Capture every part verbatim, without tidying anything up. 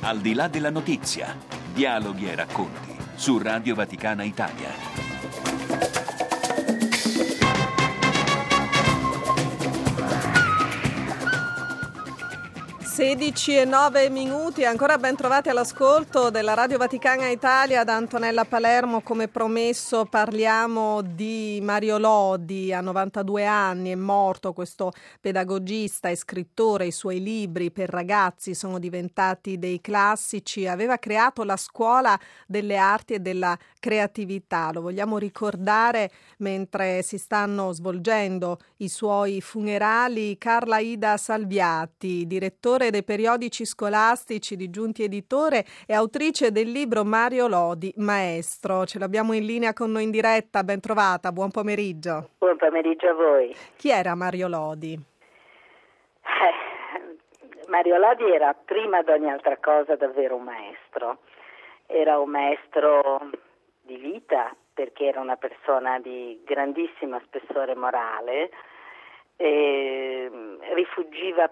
Al di là della notizia, dialoghi e racconti su Radio Vaticana Italia. sedici e nove minuti, ancora ben trovati all'ascolto della Radio Vaticana Italia da Antonella Palermo. Come promesso parliamo di Mario Lodi, a novantadue anni, è morto questo pedagogista e scrittore. I suoi libri per ragazzi sono diventati dei classici, aveva creato la scuola delle arti e della creatività. Lo vogliamo ricordare mentre si stanno svolgendo i suoi funerali. Carla Ida Salviati, direttore dei periodici scolastici di Giunti Editore e autrice del libro Mario Lodi, Maestro. Ce l'abbiamo in linea con noi in diretta, ben trovata, buon pomeriggio. Buon pomeriggio a voi. Chi era Mario Lodi? Eh, Mario Lodi era prima di ogni altra cosa davvero un maestro. Era un maestro di vita perché era una persona di grandissimo spessore morale, e rifuggiva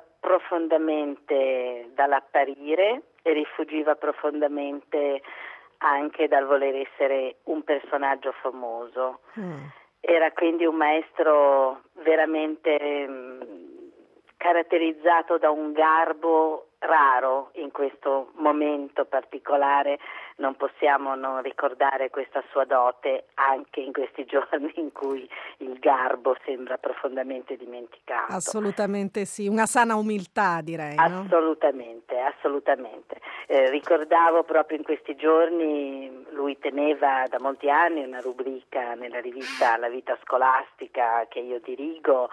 profondamente dall'apparire e rifuggiva profondamente anche dal voler essere un personaggio famoso. Mm. Era quindi un maestro veramente mh, caratterizzato da un garbo raro in questo momento particolare. Non possiamo non ricordare questa sua dote anche in questi giorni in cui il garbo sembra profondamente dimenticato. Assolutamente sì, una sana umiltà direi. Assolutamente, no? assolutamente. Eh, ricordavo proprio in questi giorni, lui teneva da molti anni una rubrica nella rivista La Vita Scolastica che io dirigo,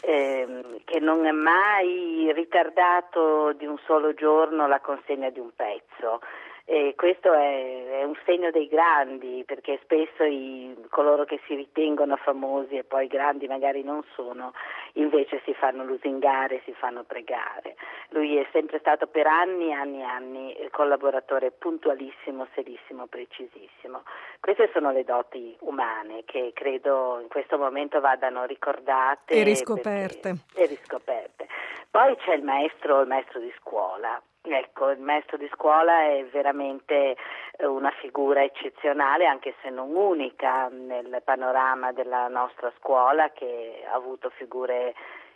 ehm, che non ha mai ritardato di un solo giorno la consegna di un pezzo. E questo è, è un segno dei grandi, perché spesso i, coloro che si ritengono famosi e poi grandi magari non sono, invece si fanno lusingare, si fanno pregare. Lui è sempre stato per anni, anni, anni collaboratore puntualissimo, serissimo, precisissimo. Queste sono le doti umane che credo in questo momento vadano ricordate e riscoperte. Perché, e riscoperte. Poi c'è il maestro, il maestro di scuola. Ecco, il maestro di scuola è veramente una figura eccezionale, anche se non unica nel panorama della nostra scuola, che ha avuto figure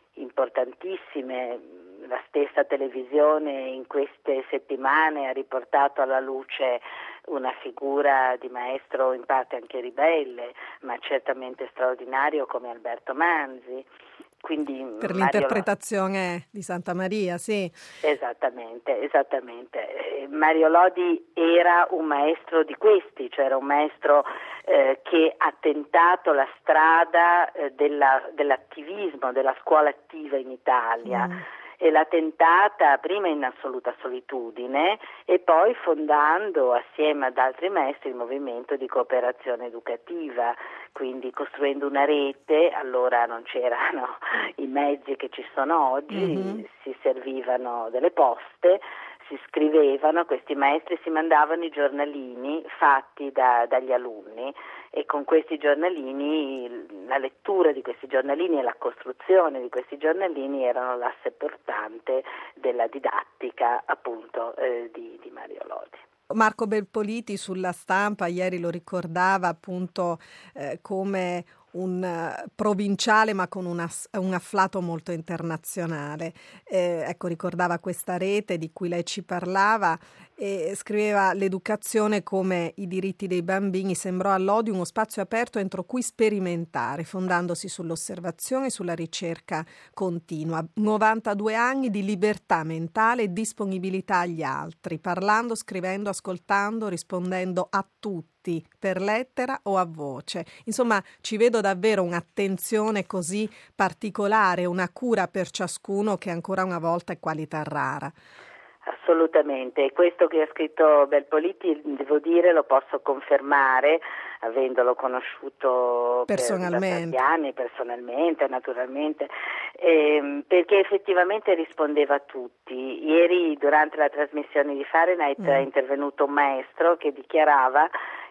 importantissime. La stessa televisione in queste settimane ha riportato alla luce una figura di maestro in parte anche ribelle, ma certamente straordinario, come Alberto Manzi. Quindi per Mario l'interpretazione Lodi. Di Santa Maria, sì. Esattamente, esattamente. Mario Lodi era un maestro di questi, cioè era un maestro eh, che ha tentato la strada eh, della, dell'attivismo, della scuola attiva in Italia. Mm. E l'ha tentata prima in assoluta solitudine e poi fondando assieme ad altri maestri il movimento di cooperazione educativa, quindi costruendo una rete. Allora non c'erano i mezzi che ci sono oggi, mm-hmm. si servivano delle poste, si scrivevano, questi maestri si mandavano i giornalini fatti da, dagli alunni, e con questi giornalini, la lettura di questi giornalini e la costruzione di questi giornalini erano l'asse portante della didattica appunto eh, di, di Mario Lodi. Marco Belpoliti sulla Stampa ieri lo ricordava appunto eh, come un uh, provinciale ma con una, un afflato molto internazionale. Eh, ecco, ricordava questa rete di cui lei ci parlava e scriveva: l'educazione come i diritti dei bambini sembrò a Lodi uno spazio aperto entro cui sperimentare, fondandosi sull'osservazione e sulla ricerca continua. novantadue anni di libertà mentale e disponibilità agli altri, parlando, scrivendo, ascoltando, rispondendo a tutti, per lettera o a voce. Insomma, ci vedo davvero un'attenzione così particolare, una cura per ciascuno che ancora una volta è qualità rara. Assolutamente, questo che ha scritto Belpoliti, devo dire, lo posso confermare, avendolo conosciuto personalmente. per tanti anni, personalmente, naturalmente, ehm, perché effettivamente rispondeva a tutti. Ieri, durante la trasmissione di Fahrenheit, mm. è intervenuto un maestro che dichiarava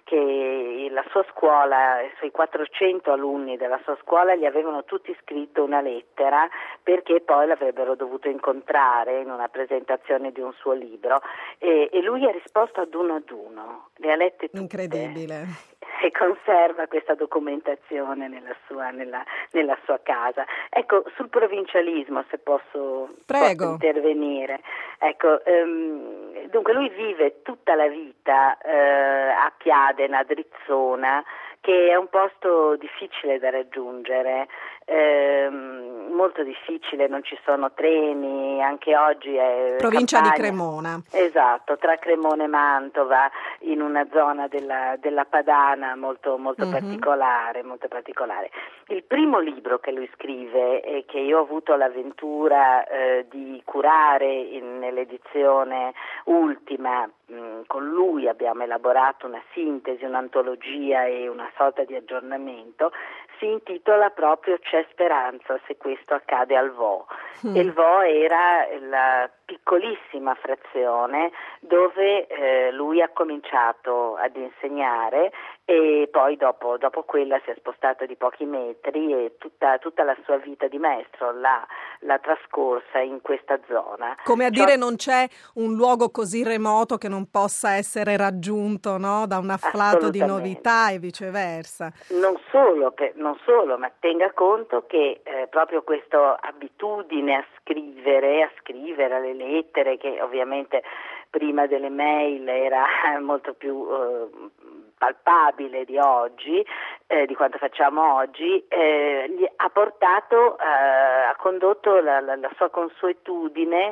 che la sua scuola, i suoi quattrocento alunni della sua scuola gli avevano tutti scritto una lettera perché poi l'avrebbero dovuto incontrare in una presentazione di un suo libro e, e lui ha risposto ad uno ad uno, le ha lette tutte. Incredibile. E conserva questa documentazione nella sua, nella, nella sua casa. Ecco, sul provincialismo, se posso, posso intervenire. Ecco, um, dunque lui vive tutta la vita uh, a Chiadena, a Drizzona, che è un posto difficile da raggiungere, ehm, molto difficile, non ci sono treni, anche oggi è provincia campagna. Di Cremona. Esatto, tra Cremona e Mantova, in una zona della, della Padana molto, molto mm-hmm. particolare, molto particolare. Il primo libro che lui scrive e che io ho avuto l'avventura eh, di curare in, nell'edizione ultima, mh, con lui abbiamo elaborato una sintesi, un'antologia e una sorta di aggiornamento, si intitola proprio C'è speranza se questo accade al Vo. Mm. E il Vo era la piccolissima frazione dove eh, lui ha cominciato ad insegnare e poi dopo, dopo quella si è spostato di pochi metri e tutta, tutta la sua vita di maestro l'ha, l'ha trascorsa in questa zona. Come a Ciò... dire, non c'è un luogo così remoto che non possa essere raggiunto, no? Da un afflato di novità e viceversa. Non solo, per, non solo, ma tenga conto che eh, proprio questa abitudine a scrivere, a scrivere le lettere, che ovviamente prima delle mail era molto più eh, palpabile di oggi, eh, di quanto facciamo oggi, eh, gli ha portato, eh, ha condotto la, la, la sua consuetudine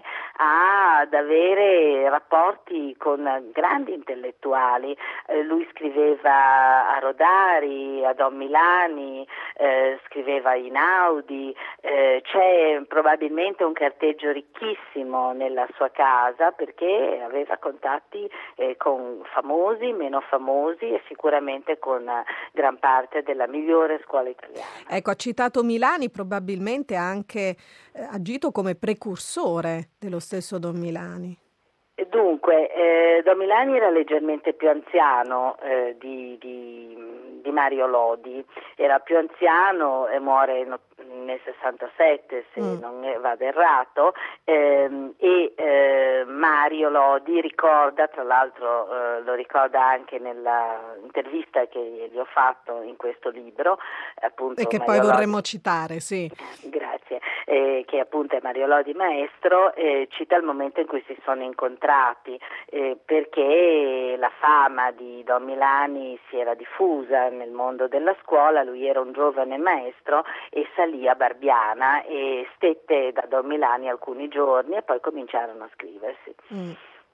a, ad avere rapporti con grandi intellettuali. Eh, lui scriveva a Rodari, a Don Milani, eh, scriveva a Inaudi, eh, c'è probabilmente un carteggio ricchissimo nella sua casa perché aveva contatti eh, con famosi, meno famosi e sicuramente con uh, gran parte della migliore scuola italiana. Ecco, ha citato Milani, probabilmente ha anche eh, agito come precursore dello stesso Don Milani. E dunque, eh, Don Milani era leggermente più anziano eh, di, di, di Mario Lodi, era più anziano e muore no, nel sessantasette se mm. non vado errato, ehm, e eh, Mario Lodi ricorda, tra l'altro eh, lo ricorda anche nella intervista che gli ho fatto in questo libro, appunto, e che Mario poi Lodi, vorremmo citare, sì. Grazie, eh, che appunto è Mario Lodi maestro, eh, cita il momento in cui si sono incontrati, eh, perché la fama di Don Milani si era diffusa nel mondo della scuola, lui era un giovane maestro e salì a Barbiana e stette da Don Milani alcuni giorni e poi cominciarono a scriversi. Mm.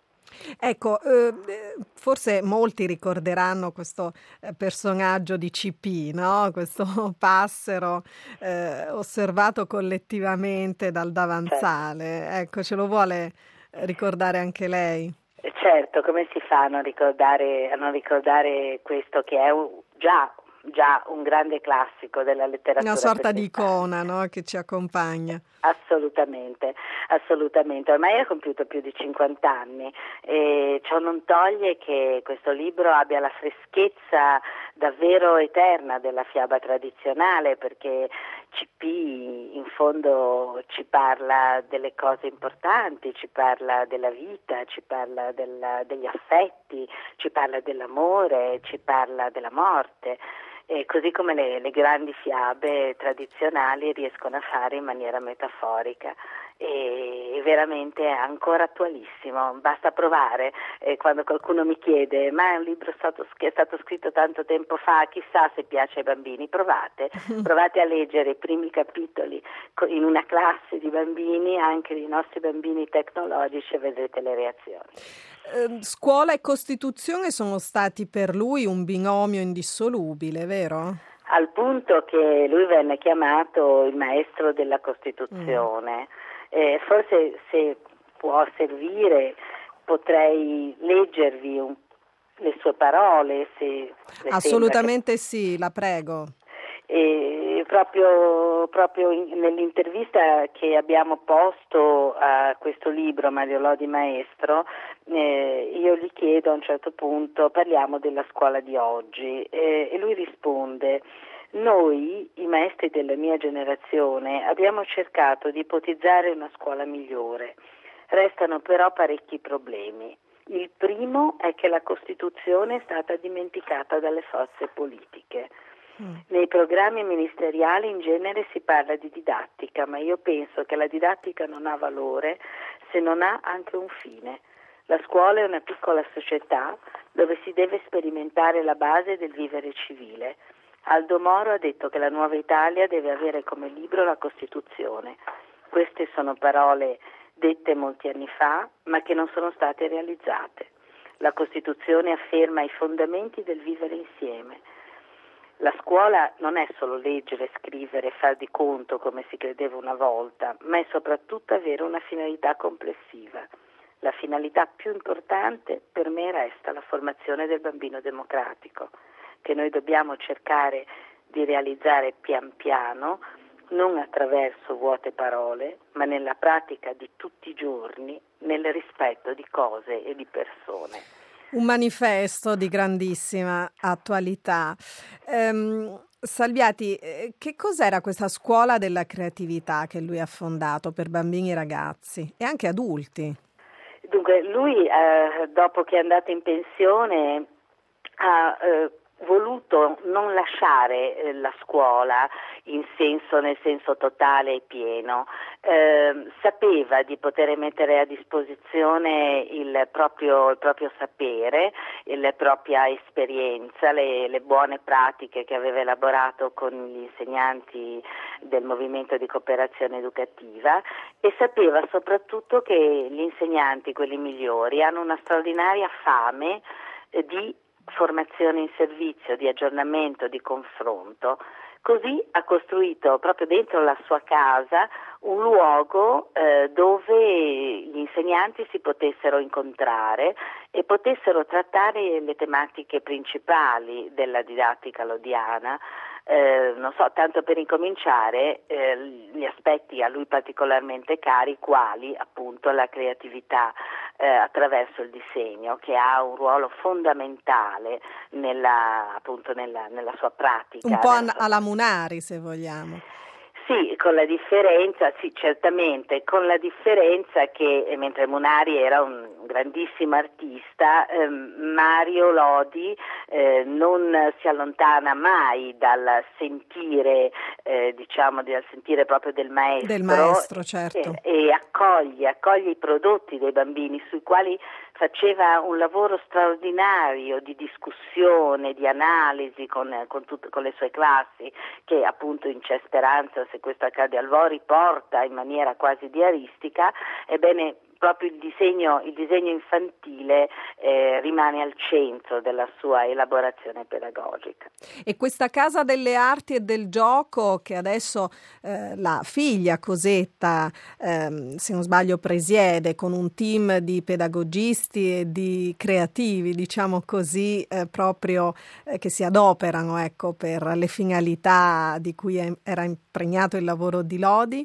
Ecco, eh, forse molti ricorderanno questo eh, personaggio di C P, no? Questo passero eh, osservato collettivamente dal davanzale. Certo. Ecco, ce lo vuole ricordare anche lei? Certo, come si fa a non ricordare, a non ricordare questo che è un, già già un grande classico della letteratura. Una sorta di icona, no? Che ci accompagna. Assolutamente, assolutamente. Ormai ha compiuto più di cinquanta anni e ciò non toglie che questo libro abbia la freschezza davvero eterna della fiaba tradizionale, perché C P in fondo ci parla delle cose importanti, ci parla della vita, ci parla della, degli affetti, ci parla dell'amore, ci parla della morte. E così come le, le grandi fiabe tradizionali riescono a fare in maniera metaforica e, e veramente è ancora attualissimo, basta provare. Eh, quando qualcuno mi chiede ma è un libro stato, che è stato scritto tanto tempo fa, chissà se piace ai bambini, provate, provate a leggere i primi capitoli in una classe di bambini, anche dei nostri bambini tecnologici, e vedrete le reazioni. Scuola e Costituzione sono stati per lui un binomio indissolubile, vero? Al punto che lui venne chiamato il maestro della Costituzione. Mm. Eh, forse, se può servire, potrei leggervi un, le sue parole. Se Assolutamente che... sì, la prego. E proprio, proprio in, nell'intervista che abbiamo posto a questo libro Mario Lodi Maestro, eh, io gli chiedo a un certo punto, parliamo della scuola di oggi, eh, e lui risponde: noi, i maestri della mia generazione, abbiamo cercato di ipotizzare una scuola migliore. Restano però parecchi problemi. Il primo è che la Costituzione è stata dimenticata dalle forze politiche. Mm. Nei programmi ministeriali in genere si parla di didattica, ma io penso che la didattica non ha valore se non ha anche un fine. La scuola è una piccola società dove si deve sperimentare la base del vivere civile. Aldo Moro ha detto che la nuova Italia deve avere come libro la Costituzione. Queste sono parole dette molti anni fa, ma che non sono state realizzate. La Costituzione afferma i fondamenti del vivere insieme. La scuola non è solo leggere, scrivere, far di conto come si credeva una volta, ma è soprattutto avere una finalità complessiva. La finalità più importante per me resta la formazione del bambino democratico, che noi dobbiamo cercare di realizzare pian piano, non attraverso vuote parole, ma nella pratica di tutti i giorni, nel rispetto di cose e di persone. Un manifesto di grandissima attualità. Ehm, Salviati, che cos'era questa scuola della creatività che lui ha fondato per bambini e ragazzi e anche adulti? Dunque, lui eh, dopo che è andato in pensione ha eh, voluto non lasciare eh, la scuola in senso, nel senso totale e pieno, eh, sapeva di poter mettere a disposizione il proprio, il proprio sapere, la propria esperienza, le, le buone pratiche che aveva elaborato con gli insegnanti del movimento di cooperazione educativa, e sapeva soprattutto che gli insegnanti, quelli migliori, hanno una straordinaria fame eh, di formazione in servizio, di aggiornamento, di confronto. Così ha costruito proprio dentro la sua casa un luogo eh, dove gli insegnanti si potessero incontrare e potessero trattare le tematiche principali della didattica lodiana. Eh, non so, tanto per incominciare, eh, gli aspetti a lui particolarmente cari, quali appunto la creatività eh, attraverso il disegno, che ha un ruolo fondamentale nella, appunto nella, nella sua pratica. Un po' sua... alla Munari, se vogliamo. Sì, con la differenza, sì, certamente, con la differenza che eh, mentre Munari era un grandissimo artista, eh, Mario Lodi eh, non si allontana mai dal sentire, eh, diciamo, dal sentire proprio del maestro, del maestro, certo. e, e accoglie, accoglie i prodotti dei bambini sui quali faceva un lavoro straordinario di discussione, di analisi con, con, tutte, con le sue classi, che appunto in C'è Speranza, se questo accade al Vori, porta in maniera quasi diaristica. Ebbene, proprio il disegno, il disegno infantile eh, rimane al centro della sua elaborazione pedagogica. E questa Casa delle Arti e del Gioco che adesso eh, la figlia Cosetta, ehm, se non sbaglio, presiede, con un team di pedagogisti e di creativi, diciamo così, eh, proprio eh, che si adoperano, ecco, per le finalità di cui è, era impregnato il lavoro di Lodi.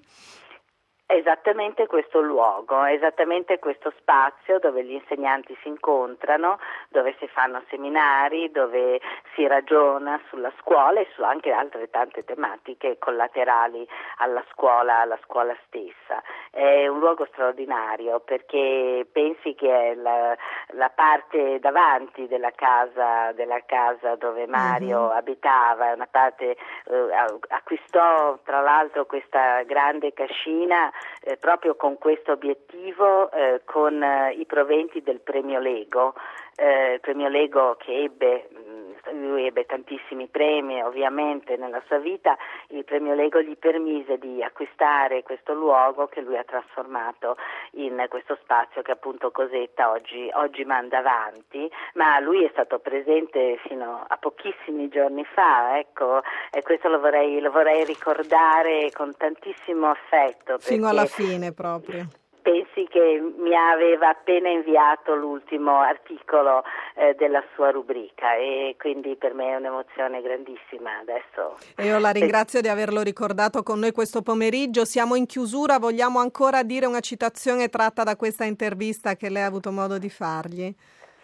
Esattamente questo luogo, esattamente questo spazio dove gli insegnanti si incontrano, dove si fanno seminari, dove si ragiona sulla scuola e su anche altre tante tematiche collaterali alla scuola, alla scuola stessa. È un luogo straordinario perché pensi che è la, la parte davanti della casa, della casa dove Mario mm-hmm. abitava, è una parte, eh, acquistò tra l'altro questa grande cascina Eh, proprio con questo obiettivo, eh, con eh, i proventi del premio Lego, eh, il premio Lego che ebbe, mh, lui ebbe tantissimi premi ovviamente nella sua vita. Il premio Lego gli permise di acquistare questo luogo che lui ha trasformato in questo spazio che appunto Cosetta oggi, oggi manda avanti, ma lui è stato presente fino a pochissimi giorni fa, ecco, e questo lo vorrei, lo vorrei ricordare con tantissimo affetto. Fino alla fine proprio. pensi che mi aveva appena inviato l'ultimo articolo eh, della sua rubrica, e quindi per me è un'emozione grandissima adesso. E io la ringrazio di averlo ricordato con noi questo pomeriggio. Siamo in chiusura, vogliamo ancora dire una citazione tratta da questa intervista che lei ha avuto modo di fargli?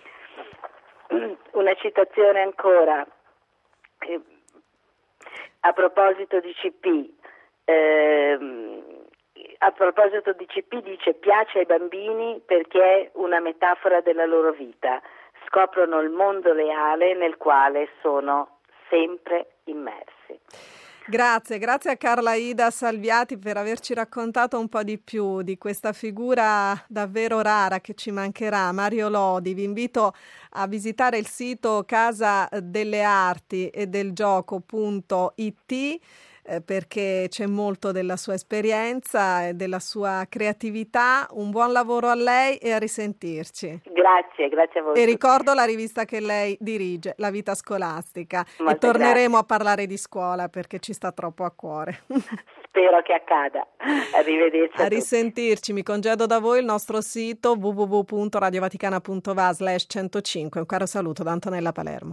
Una citazione ancora. Eh, a proposito di C P, ehm, a proposito di C P dice: piace ai bambini perché è una metafora della loro vita, scoprono il mondo reale nel quale sono sempre immersi. Grazie, grazie a Carla Ida Salviati per averci raccontato un po' di più di questa figura davvero rara che ci mancherà, Mario Lodi. Vi invito a visitare il sito casa delle arti e del gioco punto it eh, perché c'è molto della sua esperienza e della sua creatività. Un buon lavoro a lei e a risentirci. Grazie, grazie a voi. E ricordo la rivista che lei dirige, La Vita Scolastica. Molte e torneremo grazie. a parlare di scuola perché ci sta troppo a cuore. Spero che accada. Arrivederci. A, a risentirci. Mi congedo da voi. Il nostro sito w w w punto radiovaticana punto va slash centocinque. Un caro saluto da Antonella Palermo.